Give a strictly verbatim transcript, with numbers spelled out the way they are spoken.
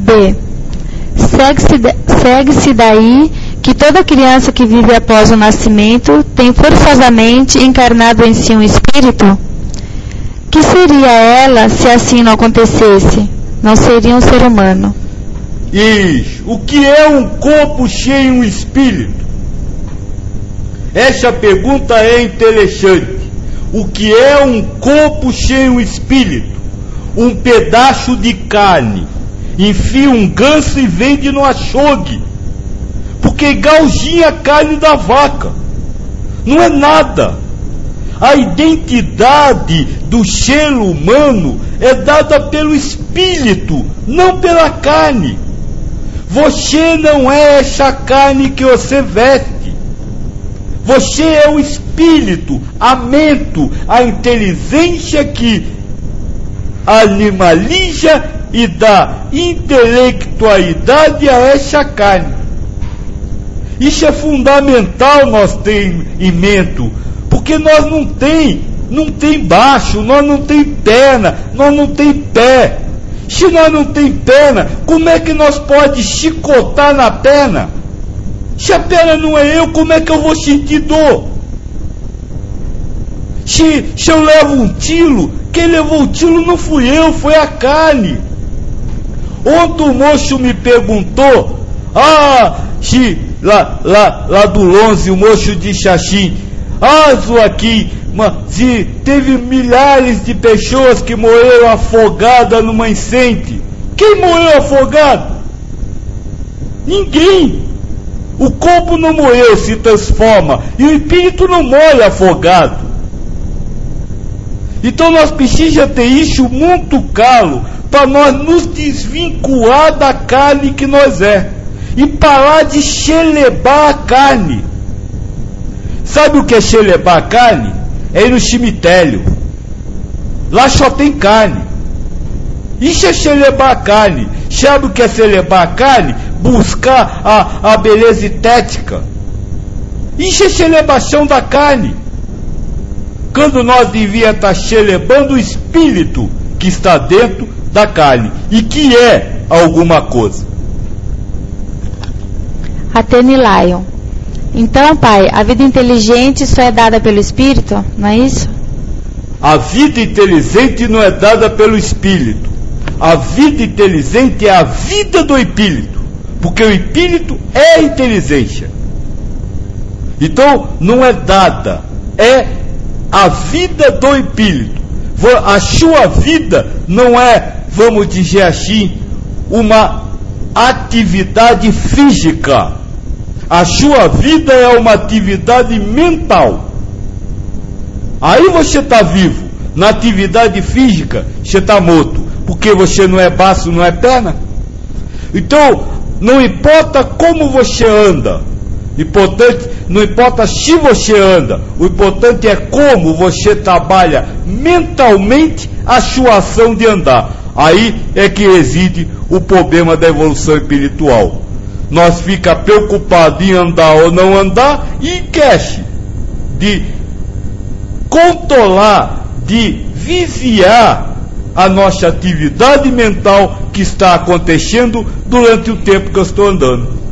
B. Segue-se, segue-se daí que toda criança que vive após o nascimento tem forçosamente encarnado em si um espírito? Que seria ela se assim não acontecesse? Não seria um ser humano. Isso. O que é um corpo cheio de um espírito? Essa pergunta é interessante. O que é um corpo cheio de um espírito? Um pedaço de carne. Enfia um ganso e vende no açougue. Porque galginha a carne da vaca. Não é nada. A identidade do ser humano é dada pelo espírito, não pela carne. Você não é essa carne que você veste. Você é o espírito, a mente, a inteligência que animaliza e dá intelectualidade a essa carne. Isso é fundamental nós ter em mente, porque nós não tem, não tem baixo, nós não tem perna, nós não tem pé. Se nós não tem perna, como é que nós pode chicotar na perna? Se a perna não é eu, como é que eu vou sentir dor? Se, se eu levo um tiro, quem levou o tiro não fui eu, foi a carne. Ontem o moço me perguntou, ah, se lá, lá, lá do longe, o moço de Xaxim, ah, Joaquim, se teve milhares de pessoas que morreram afogadas numa enchente. Quem morreu afogado? Ninguém. O corpo não morreu, se transforma, e o espírito não morre afogado. Então nós precisamos ter isso muito claro, para nós nos desvincular da carne que nós é, e parar de xelebar a carne. Sabe o que é xelebar a carne? É ir no cemitério. Lá só tem carne. Isso é xelebar a carne. Sabe o que é xelebar a carne? Buscar a, a beleza estética. Isso é xelebação da carne. Quando nós devíamos estar xelebando o espírito que está dentro da carne e que é alguma coisa. Atene Lion. Então, pai, a vida inteligente só é dada pelo espírito, não é isso? A vida inteligente não é dada pelo espírito. A vida inteligente é a vida do espírito, porque o espírito é a inteligência. Então, não é dada, é a vida do espírito. A sua vida não é, vamos dizer assim, uma atividade física. A sua vida é uma atividade mental. Aí você está vivo. Na atividade física, você está morto. Porque você não é braço, não é perna. Então, não importa como você anda. Importante, não importa se você anda. O importante é como você trabalha mentalmente a sua ação de andar. Aí é que reside o problema da evolução espiritual. Nós fica preocupados em andar ou não andar e esquece de controlar, de vigiar a nossa atividade mental que está acontecendo durante o tempo que eu estou andando.